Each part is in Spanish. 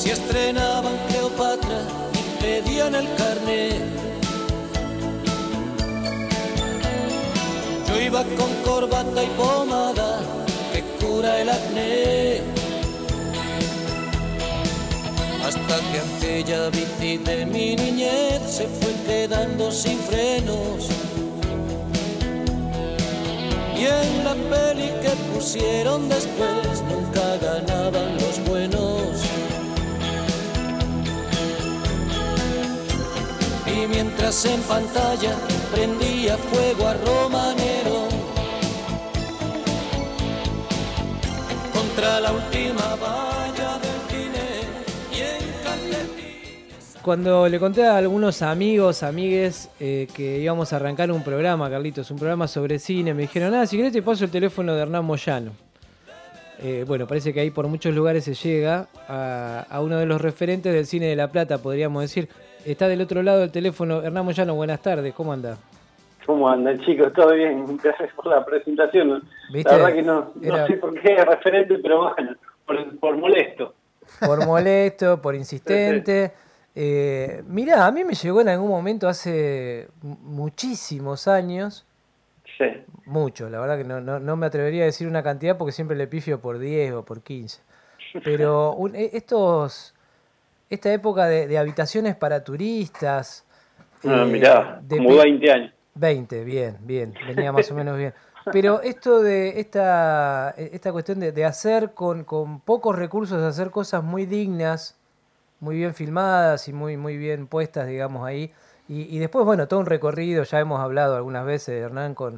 Si estrenaban Cleopatra y pedían el carnet, yo iba con corbata y pomada que cura el acné. Hasta que aquella bici de mi niñez se fue quedando sin frenos. Y en la peli que pusieron después nunca ganaban los buenos. Y mientras en pantalla prendía fuego a Romanero contra la última valla del cine y en calcetines. Cuando le conté a algunos amigos, amigues, que íbamos a arrancar un programa, Carlitos, un programa sobre cine, me dijeron, si querés te paso el teléfono de Hernán Moyano. Bueno, parece que ahí por muchos lugares se llega a uno de los referentes del cine de La Plata, podríamos decir. Está del otro lado del teléfono. Hernán Moyano, buenas tardes, ¿cómo anda? ¿Cómo andan, chicos? ¿Todo bien? Gracias por la presentación. ¿Viste? La verdad que no sé por qué es referente, pero bueno, por molesto. Por molesto, por insistente. Mirá, a mí me llegó en algún momento hace muchísimos años. Sí. Mucho, la verdad que no me atrevería a decir una cantidad porque siempre le pifio por 10 o por 15. Pero esta época de habitaciones para turistas... Mirá, como 20 años. 20, bien, venía más o menos bien. Pero esto de esta cuestión de hacer con pocos recursos, hacer cosas muy dignas, muy bien filmadas y muy bien puestas, digamos, ahí. Y después, bueno, todo un recorrido, ya hemos hablado algunas veces, Hernán, con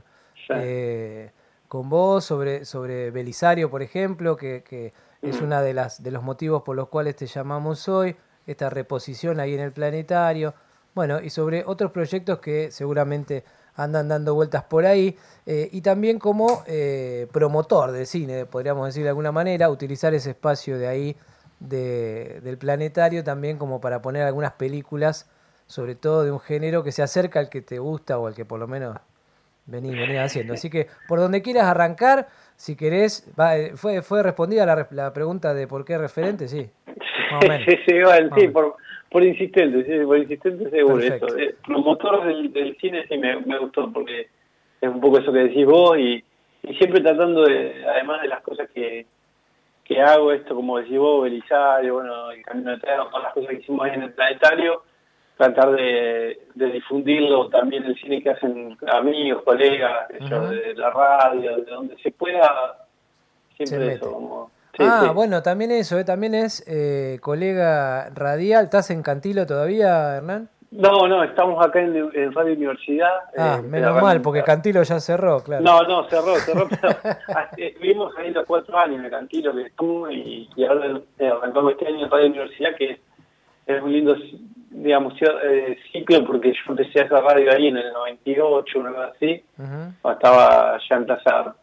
vos sobre Belisario, por ejemplo, que es una de los motivos por los cuales te llamamos hoy, esta reposición ahí en el planetario. Bueno, y sobre otros proyectos que seguramente andan dando vueltas por ahí, y también como promotor de cine, podríamos decir de alguna manera, utilizar ese espacio de ahí del planetario también como para poner algunas películas, sobre todo de un género que se acerca al que te gusta o al que por lo menos venís haciendo. Así que por donde quieras arrancar, si querés, ¿fue respondida la pregunta de por qué referente? Sí, más o menos. Sí, por insistente seguro. Perfecto. Eso. Promotor del cine sí me gustó, porque es un poco eso que decís vos, y siempre tratando además de las cosas que hago, esto como decís vos, Belisario, bueno, el Camino de Tierra, todas las cosas que hicimos ahí en el planetario, tratar de difundirlo también, el cine que hacen amigos, colegas, de la radio, de donde se pueda, siempre eso, como... Sí. Bueno, también eso, también es colega radial. ¿Estás en Cantilo todavía, Hernán? No, estamos acá en Radio Universidad. Menos mal, porque Cantilo ya cerró, claro. No, cerró, pero vivimos ahí los 4 años en Cantilo que estuvo, y ahora arrancamos este año en Radio Universidad, que es un lindo, digamos, ciclo, porque yo empecé a hacer radio ahí en el 98, una cosa así. Estaba ya en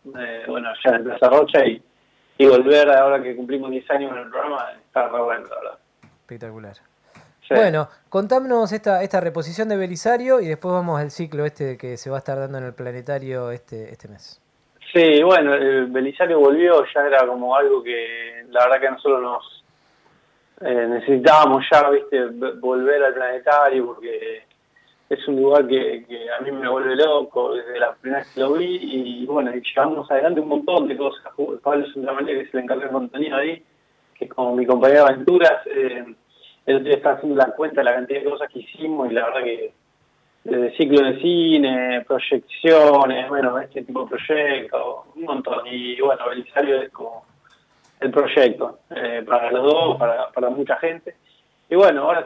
Plaza Rocha, y volver ahora que cumplimos 10 años en el programa está re bueno, la verdad. Espectacular. Sí. Bueno, contámonos esta reposición de Belisario y después vamos al ciclo que se va a estar dando en el planetario este mes. Sí, bueno, el Belisario volvió, ya era como algo que la verdad que nosotros nos necesitábamos ya, viste, volver al planetario, porque es un lugar que a mí me vuelve loco desde la primera vez que lo vi, y bueno, y llevamos adelante un montón de cosas. Pablo Sundramante, que es el encargado de contenido ahí, que es como mi compañero de aventuras, él está haciendo la cuenta de la cantidad de cosas que hicimos, y la verdad que desde ciclo de cine, proyecciones, bueno, este tipo de proyectos, un montón. Y bueno, Belisario es como el proyecto para los dos, para mucha gente. Y bueno, ahora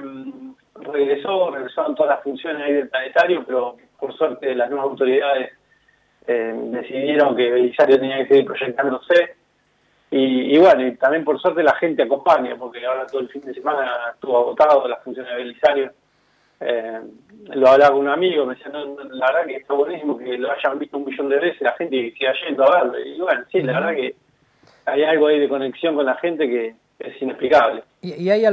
regresaron todas las funciones ahí del planetario, pero por suerte las nuevas autoridades decidieron que Belisario tenía que seguir proyectándose. Y bueno, y también por suerte la gente acompaña, porque ahora todo el fin de semana estuvo agotado las funciones de Belisario. Lo hablaba con un amigo, me decía, la verdad que está buenísimo que lo hayan visto 1 millón de veces, la gente siga yendo a verlo. Y bueno, sí, la verdad que hay algo ahí de conexión con la gente que es inexplicable. ¿Y hay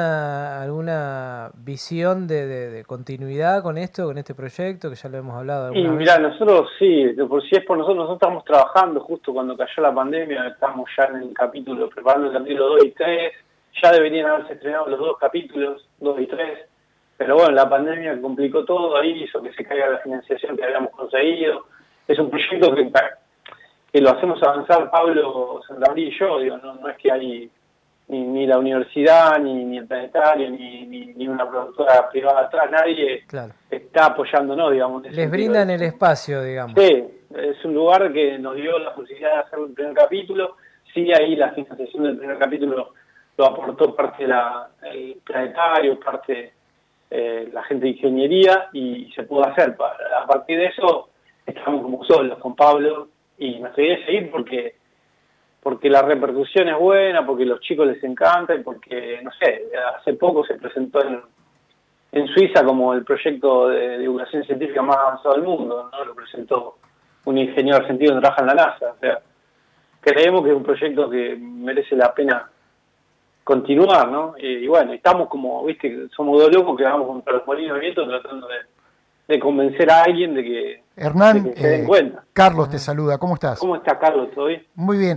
alguna visión de continuidad con este proyecto, que ya lo hemos hablado alguna vez? Mirá, nosotros sí, si es por nosotros estamos trabajando justo cuando cayó la pandemia, estamos ya en el capítulo, preparando el capítulo 2 y 3, ya deberían haberse estrenado los 2 capítulos, 2 y 3, pero bueno, la pandemia complicó todo, ahí hizo que se caiga la financiación que habíamos conseguido. Es un proyecto que lo hacemos avanzar Pablo Santander y yo, digo, no es que hay ni la universidad, ni el planetario, ni una productora privada atrás, nadie está apoyándonos, digamos. Les brindan el espacio, digamos. Sí, es un lugar que nos dio la posibilidad de hacer el primer capítulo. Sí, ahí la financiación del primer capítulo lo aportó parte el planetario, parte la gente de ingeniería, y se pudo hacer. A partir de eso estamos como solos con Pablo, y nos quería seguir porque la repercusión es buena, porque a los chicos les encanta, y porque, no sé, hace poco se presentó en Suiza como el proyecto de divulgación científica más avanzado del mundo, ¿no? Lo presentó un ingeniero argentino que trabaja en la NASA. O sea, creemos que es un proyecto que merece la pena continuar, ¿no? Y bueno, estamos como, viste, somos 2 locos que vamos contra los molinos de viento tratando de convencer a alguien de que, Hernán, de que se den cuenta. Carlos te saluda, ¿cómo estás? ¿Cómo está, Carlos? ¿Todo bien? Muy bien.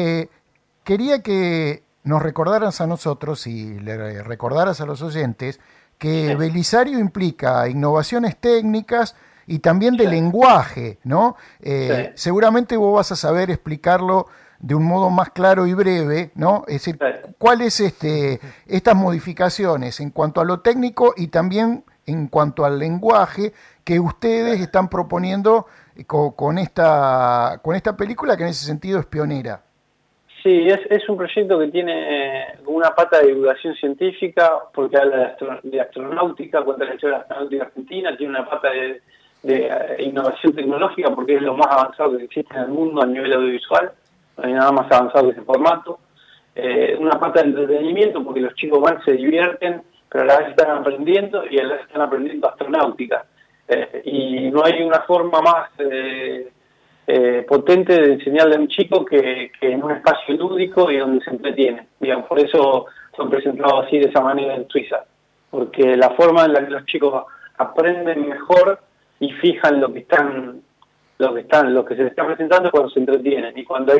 Quería que nos recordaras a nosotros y le recordaras a los oyentes que Belisario implica innovaciones técnicas y también de lenguaje, ¿no? Seguramente vos vas a saber explicarlo de un modo más claro y breve, ¿no? Es decir, ¿cuáles estas modificaciones en cuanto a lo técnico y también en cuanto al lenguaje que ustedes están proponiendo con esta película, que en ese sentido es pionera? Sí, es un proyecto que tiene una pata de divulgación científica, porque habla de astronáutica, cuenta la historia de la astronáutica argentina, tiene una pata de innovación tecnológica, porque es lo más avanzado que existe en el mundo a nivel audiovisual, no hay nada más avanzado que ese formato. Una pata de entretenimiento, porque los chicos van, se divierten, pero a la vez están aprendiendo, y a la vez están aprendiendo astronáutica. Y no hay una forma más potente de enseñarle a un chico que en un espacio lúdico y donde se entretiene. Digamos, por eso fue presentado así, de esa manera, en Suiza, porque la forma en la que los chicos aprenden mejor y fijan lo que se les está presentando es cuando se entretienen, y cuando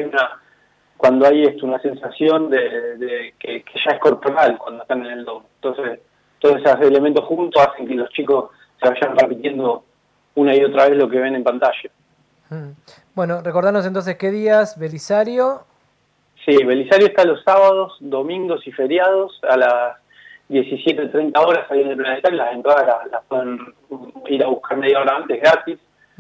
hay una sensación de que ya es corporal cuando están en el domo. Entonces, todos esos elementos juntos hacen que los chicos se vayan repitiendo una y otra vez lo que ven en pantalla. Bueno, recordanos entonces qué días, Belisario. Sí, Belisario está los sábados, domingos y feriados a las 17:30 horas ahí en el planetario. Las entradas las pueden ir a buscar media hora antes, gratis.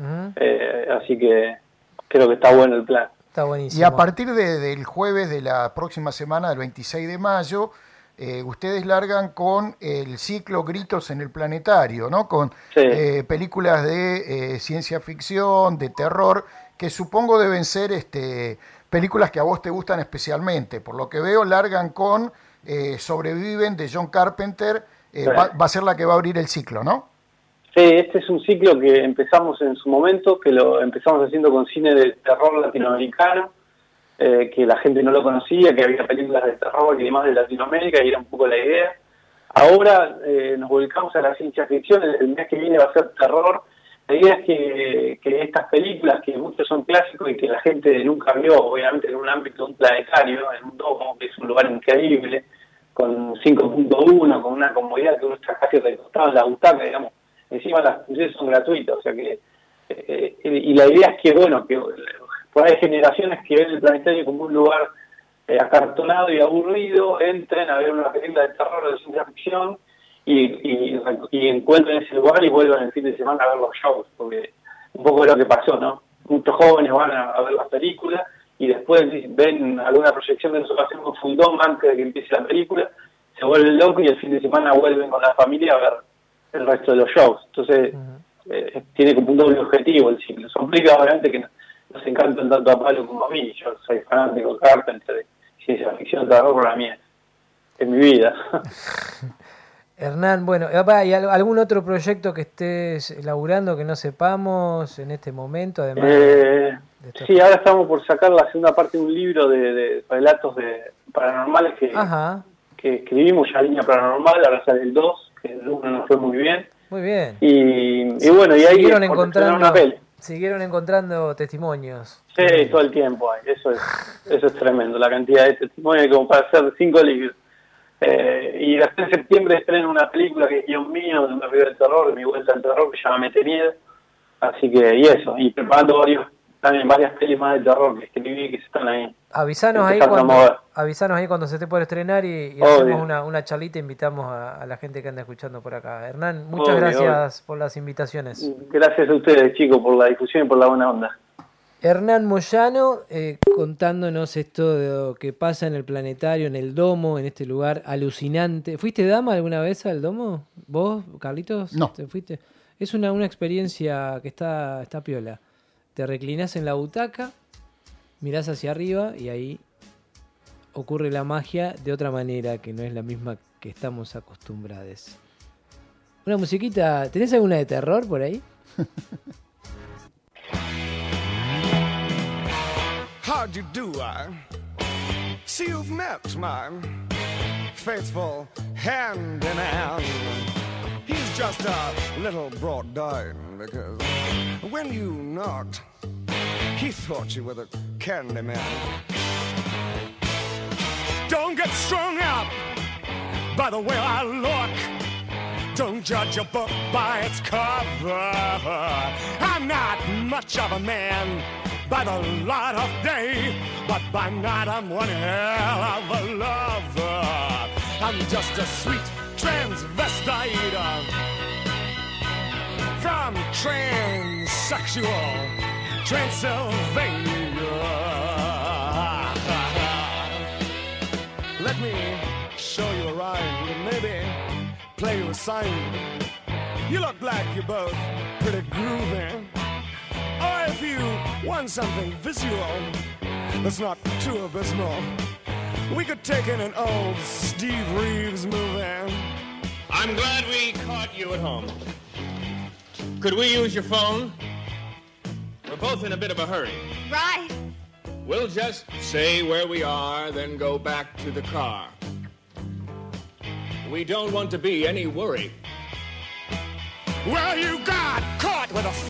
Así que creo que está bueno el plan. Está buenísimo. Y a partir del jueves de la próxima semana, del 26 de mayo, ustedes largan con el ciclo Gritos en el Planetario, ¿no? Con películas de ciencia ficción, de terror, que supongo deben ser películas que a vos te gustan especialmente. Por lo que veo, largan con Sobreviven, de John Carpenter. Va a ser la que va a abrir el ciclo, ¿no? Sí, este es un ciclo que empezamos en su momento, que lo empezamos haciendo con cine de terror latinoamericano, que la gente no lo conocía, que había películas de terror y demás de Latinoamérica, y era un poco la idea. Ahora nos volcamos a la ciencia ficción. El mes que viene va a ser terror. La idea es que estas películas, que muchos son clásicos y que la gente nunca vio, obviamente en un ámbito de un planetario, en un domo, que es un lugar increíble, con 5.1, con una comodidad que uno está casi recostado en la butaca, digamos. Encima las funciones son gratuitas, o sea que... y la idea es que, bueno, que por ahí hay generaciones que ven el planetario como un lugar acartonado y aburrido, entren a ver una película de terror o de ciencia ficción y encuentren ese lugar y vuelvan el fin de semana a ver los shows, porque un poco es lo que pasó, ¿no? Muchos jóvenes van a ver las películas y después ven alguna proyección que nosotros hacemos fundón antes de que empiece la película, se vuelven locos y el fin de semana vuelven con la familia a ver el resto de los shows. Entonces tiene como un doble objetivo el ciclo. Eso implica obviamente que nos encantan tanto a Pablo como a mí. Yo soy fanático de Carpenter, de ciencia ficción, terror, para mí es mi vida. Hernán, bueno, ¿hay algún otro proyecto que estés elaborando que no sepamos en este momento? Además sí, ahora estamos por sacar la segunda parte de un libro de relatos paranormales que escribimos, ya Línea Paranormal. Ahora sale el 2, que el 1 nos fue muy bien. Muy bien. Y bueno, y ahí siguieron encontrando testimonios. Sí, todo el tiempo hay. Eso es tremendo, la cantidad de testimonios como para hacer 5 libros. y después en septiembre estreno una película que es guión mío, de un río del terror, de mi vuelta al terror, que se llama Mete Miedo. Así que, y eso, y preparando también varias pelis más de terror que escribí que se están ahí. Avisanos ahí cuando se esté por estrenar y hacemos una charlita, invitamos a la gente que anda escuchando por acá. Hernán, muchas gracias por las invitaciones. Gracias a ustedes, chicos, por la difusión y por la buena onda. Hernán Moyano contándonos esto de lo que pasa en el planetario, en el domo, en este lugar alucinante. ¿Fuiste dama alguna vez al domo? ¿Vos, Carlitos? No. ¿Te fuiste? Es una experiencia que está piola. Te reclinás en la butaca, mirás hacia arriba y ahí ocurre la magia de otra manera que no es la misma que estamos acostumbrados. Una musiquita, ¿tenés alguna de terror por ahí? How'd you do, I see you've met my faithful hand in hand. He's just a little brought down because when you knocked, he thought you were the candy man. Don't get strung up by the way I look. Don't judge a book by its cover. I'm not much of a man by the light of day, but by night I'm one hell of a lover. I'm just a sweet transvestite from transsexual Transylvania. Let me show you a rhyme, maybe play you a sign. You look like you're both pretty groovy. Or if you want something visual that's not too abysmal, we could take in an old Steve Reeves movie. I'm glad we caught you at home. Could we use your phone? We're both in a bit of a hurry. Right. We'll just say where we are, then go back to the car. We don't want to be any worry. Well, you got caught with a